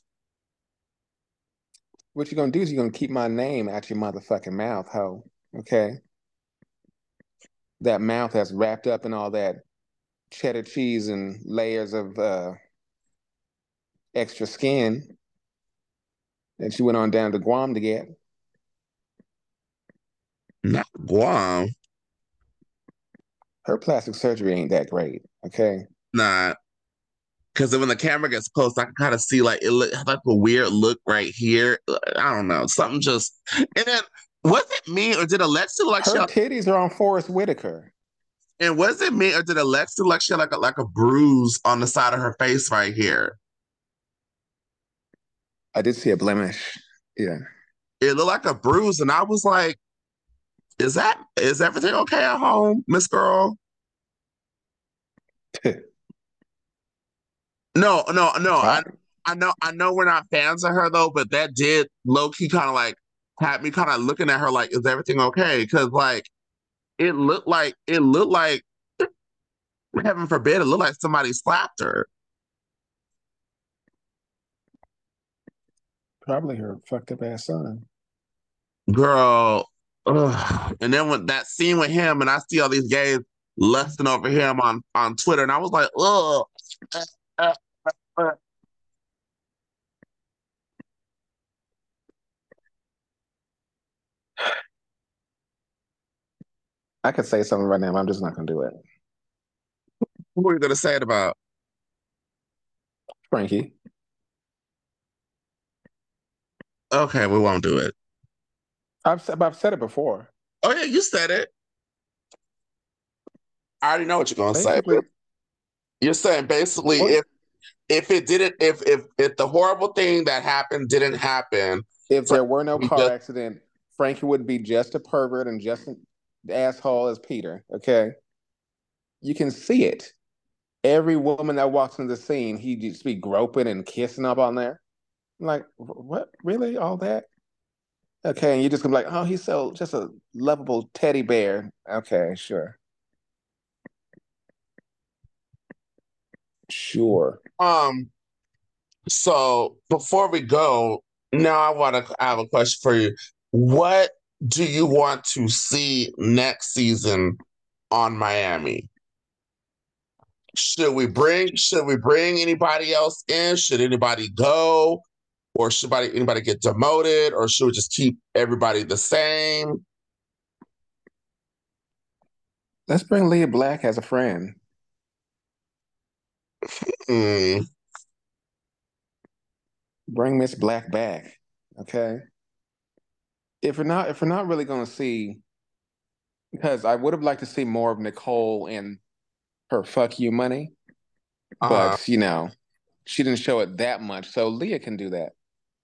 What you gonna do is you're gonna keep my name out your motherfucking mouth, ho. Okay? That mouth that's wrapped up in all that cheddar cheese and layers of extra skin that she went on down to Guam to get. Not Guam. Her plastic surgery ain't that great, okay? Not. Because when the camera gets close, I can kind of see like it look like a weird look right here. I don't know. Something just and then was it me or did Alexa look like she Her titties are on Forrest Whitaker. and was it me or did Alexa look like she had like a bruise on the side of her face right here? I did see a blemish. Yeah. It looked like a bruise, and I was like, is everything okay at home, Miss Girl? No, no, no. I I, I know we're not fans of her though, but that did low key kind of like had me kind of looking at her like, is everything okay? Because like it looked like heaven forbid, it looked like somebody slapped her. Probably her fucked up ass son. Girl. Ugh. And then when that scene with him and I see all these gays lusting over him on Twitter, and I was like, ugh. Uh, uh, uh. I could say something right now, but I'm just not gonna do it. What were you gonna say it about? Frankie. Okay, we won't do it. I've said it before. Oh yeah, you said it. I already know what you're gonna say. Basically, You're saying basically what if it didn't if the horrible thing that happened didn't happen, if Frank there were no would be car just accident, Frankie would be just a pervert and just an asshole as Peter. Okay. You can see it. Every woman that walks in the scene, he just be groping and kissing up on there. I'm like, what? Really? All that? Okay, and you just gonna be like, oh, he's so just a lovable teddy bear. Okay, sure. Sure. um. So before we go, now I have a question for you. What do you want to see next season on Miami? Should we bring anybody else in? Should anybody go? Or should anybody get demoted? Or should we just keep everybody the same? Let's bring Leah Black as a friend. Hmm. Bring Miss Black back. Okay. If we're not really gonna see, because I would have liked to see more of Nicole and her fuck you money, Uh-huh. but she didn't show it that much. So Leah can do that.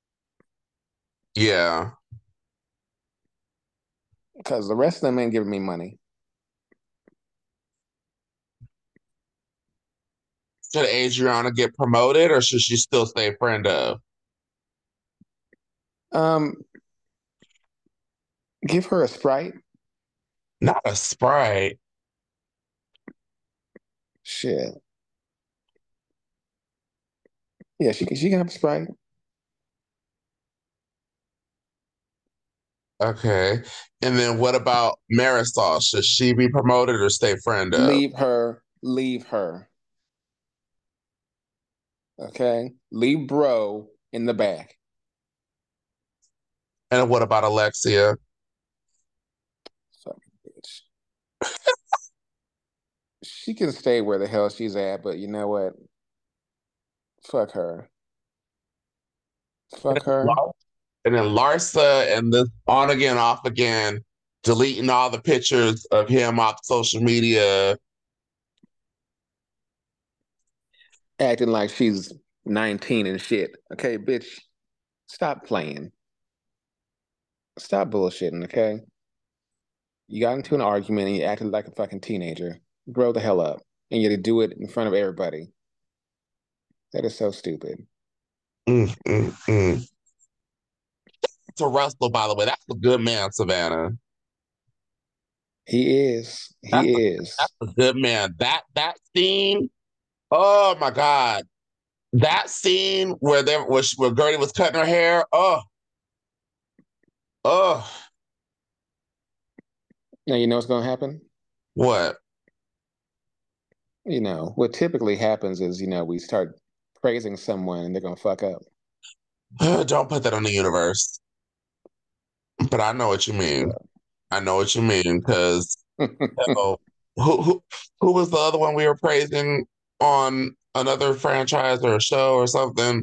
Yeah. Because the rest of them ain't giving me money. Should Adriana get promoted or should she still stay a friend of? Um, give her a Sprite. Not a Sprite. Shit. Yeah, she can have a Sprite. Okay. And then what about Marisol? Should she be promoted or stay friend of? Leave her. Leave her. Okay? Leave bro in the back. And what about Alexia? Fucking bitch. She can stay where the hell she's at, but you know what? Fuck her. Fuck her. And then Larsa and this on again, off again, deleting all the pictures of him off social media. Acting like she's 19 and shit. Okay, bitch. Stop playing. Stop bullshitting, okay? You got into an argument and you acted like a fucking teenager. Grow the hell up. And you had to do it in front of everybody. That is so stupid. Mm, mm, mm. To Russell, by the way, that's a good man, Savannah. He is. That's a He is. that's a good man. That scene, oh my God. That scene where Gertie was cutting her hair. Oh, Now you know what's gonna happen? what? What typically happens is, we start praising someone and they're gonna fuck up. Don't put that on the universe. But I know what you mean. So I know what you mean because oh, who was the other one we were praising on another franchise or a show or something?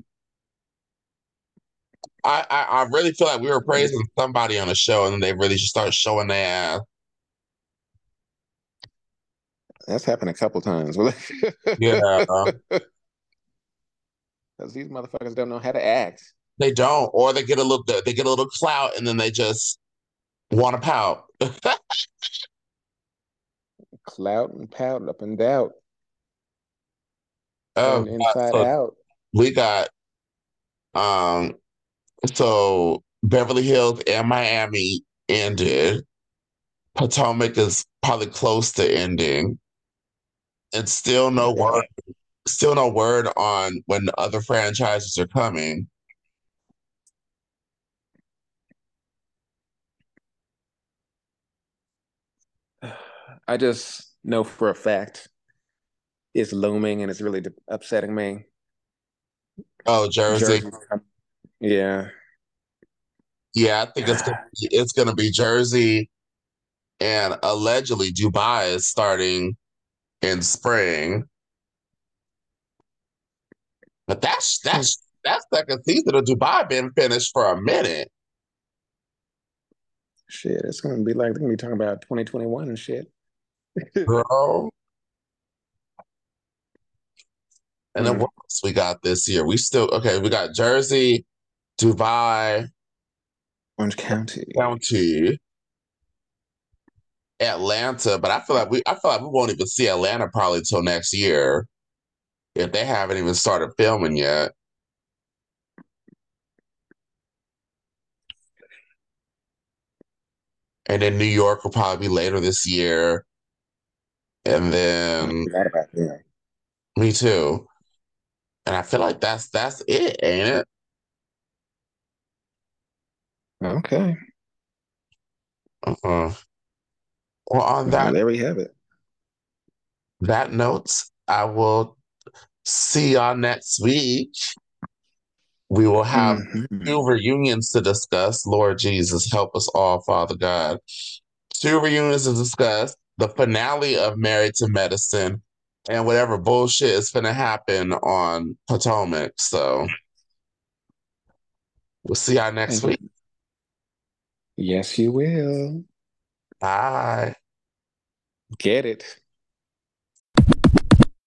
I really feel like we were praising somebody on a show and then they really just start showing their ass. that's happened a couple times. Yeah, Because these motherfuckers don't know how to act. they don't, or they get a little clout and then they just want to pout. Clout and pout, up and down, Oh, turn God. inside So out. we got um so Beverly Hills and Miami ended. Potomac is probably close to ending, and still no word on when the other franchises are coming. I just know for a fact it's looming and it's really upsetting me. Oh, Jersey. Jersey. Yeah. Yeah, I think it's gonna be Jersey, and allegedly Dubai is starting in spring. But that second season of Dubai been finished for a minute, Shit, it's gonna be like they're gonna be talking about 2021 and shit. girl. And then Mm. what else we got this year? We still okay. We got Jersey, Dubai, Orange County. County, Atlanta. But I feel like we won't even see Atlanta probably till next year if they haven't even started filming yet. And then New York will probably be later this year. And I then forgot about that. me too. And I feel like that's it, ain't it? Okay. Uh-uh. Well, on Well, there we have it. that note, I will see y'all next week. We will have Hmm. two reunions to discuss. Lord Jesus, help us all, Father God. Two reunions to discuss the finale of Married to Medicine and whatever bullshit is going to happen on Potomac. So we'll see y'all next And week. yes, you will. Bye. Get it.